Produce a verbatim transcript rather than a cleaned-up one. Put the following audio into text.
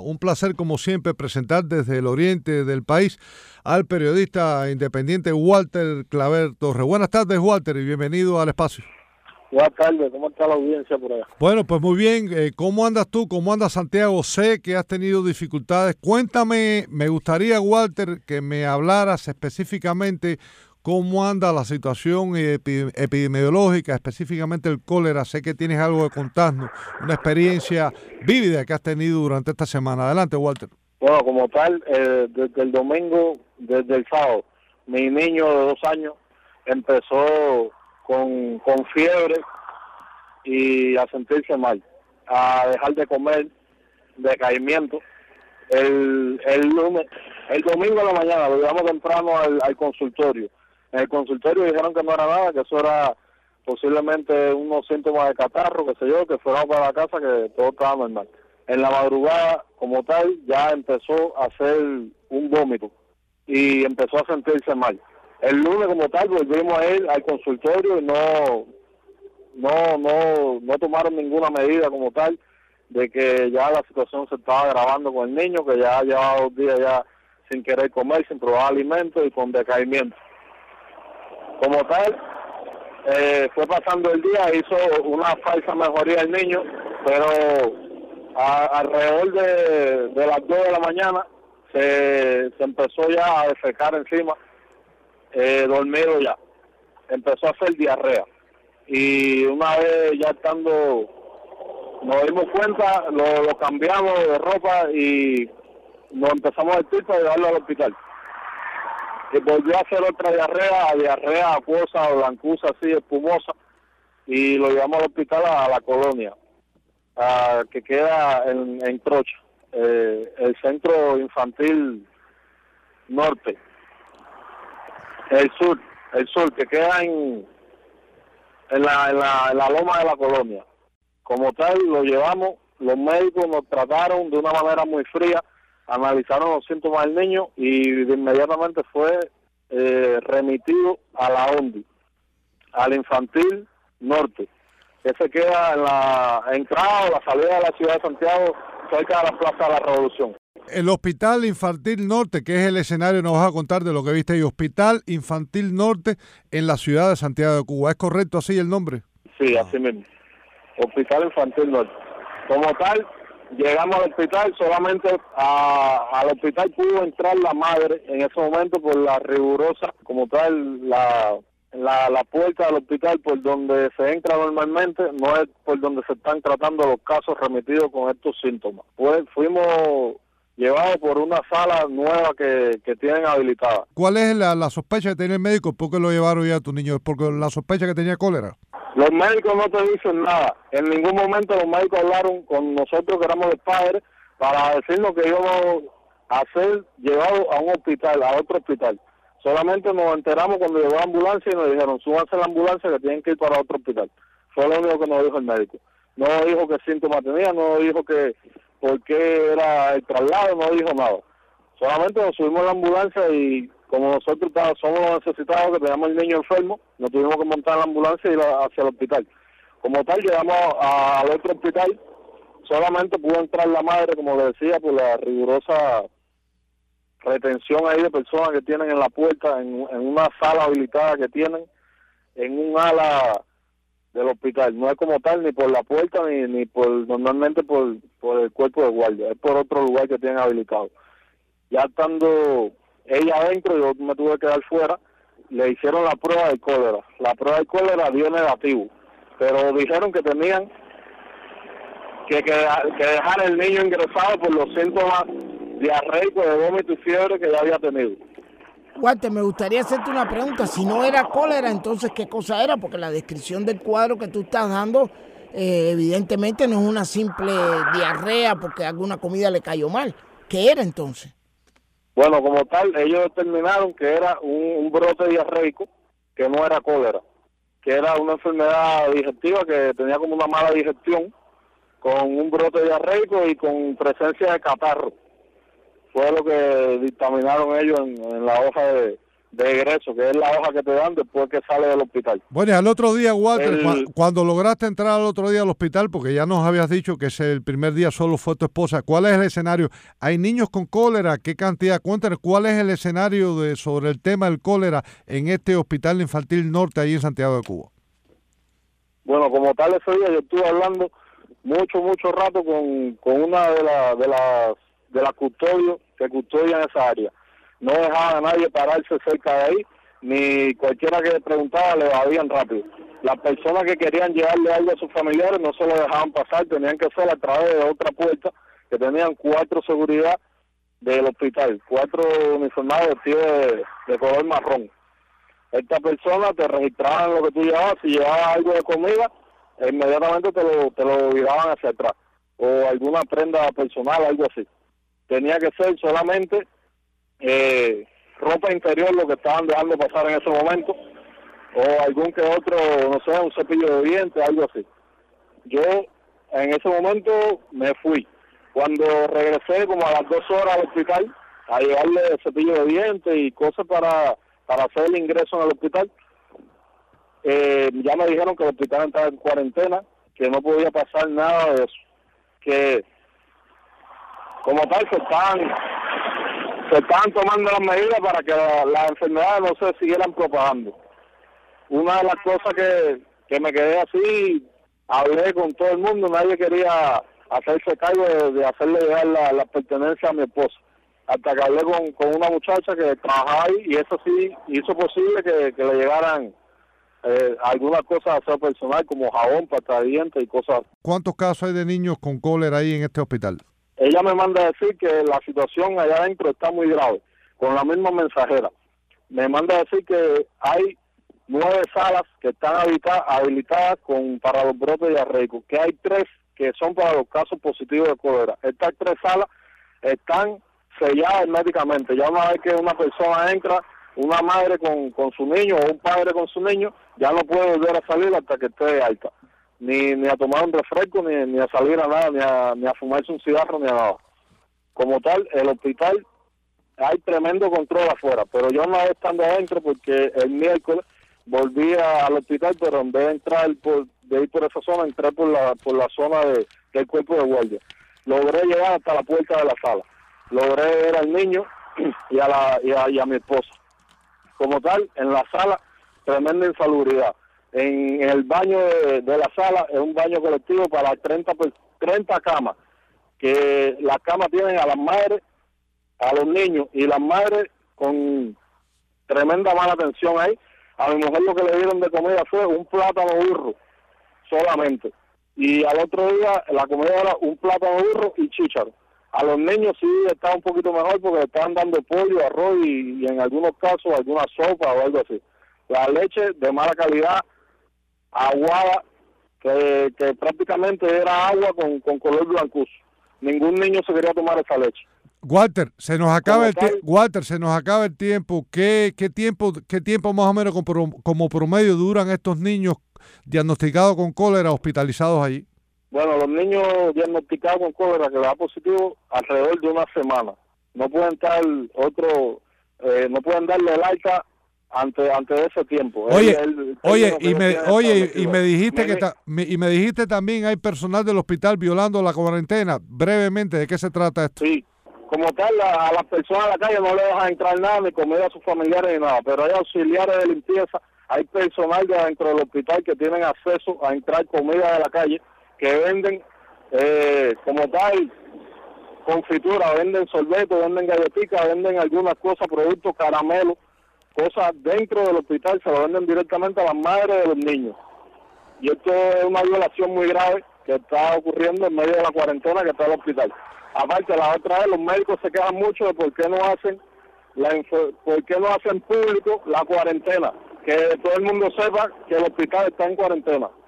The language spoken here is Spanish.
Un placer, como siempre, presentar desde el oriente del país al periodista independiente Walter Claver Torres. Buenas tardes, Walter, y bienvenido al espacio. Buenas tardes, ¿cómo está la audiencia por allá? Bueno, pues muy bien. Eh, ¿Cómo andas tú? ¿Cómo anda Santiago? Sé que has tenido dificultades. Cuéntame, me gustaría, Walter, que me hablaras específicamente cómo anda la situación epi- epidemiológica, específicamente el cólera. Sé que tienes algo que contarnos, una experiencia vívida que has tenido durante esta semana. Adelante, Walter. Bueno, como tal, eh, desde el domingo, desde el sábado, mi niño de dos años empezó con, con fiebre y a sentirse mal, a dejar de comer, decaimiento. El, el lunes, el domingo de la mañana lo llevamos temprano al, al consultorio. En el consultorio dijeron que no era nada, que eso era posiblemente unos síntomas de catarro, que sé yo, que fuéramos para la casa, que todo estaba normal. En la madrugada, como tal, ya empezó a hacer un vómito y empezó a sentirse mal. El lunes, como tal, volvimos a ir al consultorio y no, no, no, no tomaron ninguna medida como tal de que ya la situación se estaba agravando con el niño, que ya llevaba dos días ya sin querer comer, sin probar alimentos y con decaimiento. Como tal, eh, fue pasando el día, hizo una falsa mejoría el niño, pero a, alrededor de, de las dos de la mañana se, se empezó ya a defecar encima, eh, dormido ya, empezó a hacer diarrea. Y una vez ya estando, nos dimos cuenta, lo, lo cambiamos de ropa y nos empezamos a vestir para llevarlo al hospital. Y volvió a hacer otra diarrea, diarrea acuosa o blancuza, así espumosa, y lo llevamos al hospital a, a la colonia, a, que queda en, en Trocha, eh, el centro infantil norte, el sur, el sur, que queda en, en, la, en, la, en la loma de la colonia. Como tal, lo llevamos, los médicos nos trataron de una manera muy fría, analizaron los síntomas del niño y de inmediatamente fue eh, remitido a la O N D I, al infantil norte, que se queda en la entrada o la salida de la ciudad de Santiago, cerca de la Plaza de la Revolución. El Hospital Infantil Norte, que es el escenario, nos vas a contar de lo que viste ahí, Hospital Infantil Norte en la ciudad de Santiago de Cuba. ¿Es correcto así el nombre? Sí, así mismo. Hospital Infantil Norte. Como tal, llegamos al hospital, solamente a, al hospital pudo entrar la madre en ese momento por la rigurosa, como tal, la, la, la puerta del hospital por donde se entra normalmente, no es por donde se están tratando los casos remitidos con estos síntomas. Pues fuimos llevados por una sala nueva que, que tienen habilitada. ¿Cuál es la, la sospecha que tenía el médico? ¿Por qué lo llevaron ya a tu niño? ¿Porque la sospecha que tenía cólera? Los médicos no te dicen nada. En ningún momento los médicos hablaron con nosotros, que éramos los padres, para decirnos que íbamos a ser llevados a un hospital, a otro hospital. Solamente nos enteramos cuando llegó la ambulancia y nos dijeron, súbanse a la ambulancia que tienen que ir para otro hospital. Fue lo único que nos dijo el médico. No dijo qué síntomas tenía, no dijo que por qué era el traslado, no dijo nada. Solamente nos subimos a la ambulancia y como nosotros somos los necesitados, que teníamos el niño enfermo, nos tuvimos que montar en la ambulancia y ir hacia el hospital. Como tal, llegamos a, al otro hospital, solamente pudo entrar la madre, como le decía, por la rigurosa retención ahí de personas que tienen en la puerta, en, en una sala habilitada que tienen, en un ala del hospital. No es como tal ni por la puerta, ni, ni por normalmente por, por el cuerpo de guardia, es por otro lugar que tienen habilitado. Ya estando ella adentro, yo me tuve que quedar fuera, le hicieron la prueba del cólera. La prueba del cólera dio negativo, pero dijeron que tenían que, que, que dejar el niño ingresado por los síntomas diarreicos, de vómito y fiebre que ya había tenido. Walter, me gustaría hacerte una pregunta. Si no era cólera, entonces, ¿qué cosa era? Porque la descripción del cuadro que tú estás dando, eh, evidentemente no es una simple diarrea porque alguna comida le cayó mal. ¿Qué era entonces? Bueno, como tal, ellos determinaron que era un, un brote diarreico, que no era cólera, que era una enfermedad digestiva que tenía como una mala digestión, con un brote diarreico y con presencia de catarro. Fue lo que dictaminaron ellos en, en la hoja de, de egreso, que es la hoja que te dan después que sales del hospital. Bueno, y al otro día, Walter, El... cu cuando lograste entrar al otro día al hospital, porque ya nos habías dicho que ese, el primer día solo fue tu esposa, ¿cuál es el escenario? ¿Hay niños con cólera? ¿Qué cantidad? Cuéntanos, ¿cuál es el escenario de sobre el tema del cólera en este Hospital Infantil Norte, ahí en Santiago de Cuba? Bueno, como tal ese día yo estuve hablando mucho, mucho rato con, con una de, la, de las de las custodios que custodian esa área. No dejaban a nadie pararse cerca de ahí, ni cualquiera que le preguntaba le evadían rápido. Las personas que querían llevarle algo a sus familiares no se lo dejaban pasar, tenían que hacer a través de otra puerta, que tenían cuatro seguridad del hospital, cuatro uniformados vestidos de, de color marrón. Esta persona te registraban lo que tú llevabas, si llevabas algo de comida, inmediatamente te lo, te lo viraban hacia atrás, o alguna prenda personal, algo así. Tenía que ser solamente eh, ropa interior lo que estaban dejando pasar en ese momento, o algún que otro, no sé, un cepillo de dientes, algo así. Yo en ese momento me fui. Cuando regresé como a las dos horas al hospital a llevarle cepillo de dientes y cosas para, para hacer el ingreso en el hospital, eh, ya me dijeron que el hospital estaba en cuarentena, que no podía pasar nada de eso, que como tal se están, se están tomando las medidas para que las la enfermedades no se siguieran propagando. Una de las cosas que, que me quedé así, hablé con todo el mundo, nadie quería hacerse cargo de, de hacerle llegar la, la pertenencia a mi esposa. Hasta que hablé con, con una muchacha que trabajaba ahí y eso sí hizo posible que, que le llegaran eh, algunas cosas a aseo personal como jabón, pasta de dientes y cosas. ¿Cuántos casos hay de niños con cólera ahí en este hospital? Ella me manda a decir que la situación allá adentro está muy grave, con la misma mensajera. Me manda a decir que hay nueve salas que están habilitadas, habilitadas con, para los brotes diarreicos, que hay tres que son para los casos positivos de cólera. Estas tres salas están selladas herméticamente. Ya una vez que una persona entra, una madre con, con su niño o un padre con su niño, ya no puede volver a salir hasta que esté de alta. Ni, ni a tomar un refresco, ni, ni a salir a nada, ni a, ni a fumarse un cigarro, ni a nada. Como tal, el hospital, hay tremendo control afuera, pero yo no estando adentro porque el miércoles volví a, al hospital, pero en vez de entrar por, de ir por esa zona, entré por la por la zona de, del cuerpo de guardia. Logré llegar hasta la puerta de la sala. Logré ver al niño y a, la, y a, y a mi esposa. Como tal, en la sala, tremenda insalubridad. En, en el baño de, de la sala, es un baño colectivo para treinta, treinta camas, que las camas tienen a las madres, a los niños, y las madres con tremenda mala atención ahí. A mi mujer lo que le dieron de comida fue un plátano burro, solamente. Y al otro día la comida era un plátano burro y chícharo. A los niños sí estaba un poquito mejor porque le estaban dando pollo, arroz y, y en algunos casos alguna sopa o algo así. La leche de mala calidad, aguada, que, que prácticamente era agua con, con color blancuzo. Ningún niño se quería tomar esa leche. Walter, se nos acaba el tie- Walter, se nos acaba el tiempo. ¿Qué, qué tiempo, qué tiempo más o menos como, como promedio duran estos niños diagnosticados con cólera hospitalizados allí? Bueno, los niños diagnosticados con cólera que le da positivo alrededor de una semana. No pueden estar otro, eh, no pueden darle el alta ante ante ese tiempo. Oye, el, el, oye, y me, oye, y me dijiste me, que ta, me, y me dijiste también hay personal del hospital violando la cuarentena. Brevemente, ¿de qué se trata esto? Sí. Como tal, a, a las personas a la calle no le dejan entrar nada, ni comida a sus familiares, ni nada. Pero hay auxiliares de limpieza, hay personal de dentro del hospital que tienen acceso a entrar comida de la calle, que venden, eh, como tal, confitura, venden sorbetos, venden galletitas, venden algunas cosas, productos, caramelos, cosas dentro del hospital, se lo venden directamente a las madres de los niños. Y esto es una violación muy grave que está ocurriendo en medio de la cuarentena que está en el hospital. Aparte, la otra vez los médicos se quejan mucho de por qué no hacen la por qué no hacen público la cuarentena, que todo el mundo sepa que el hospital está en cuarentena.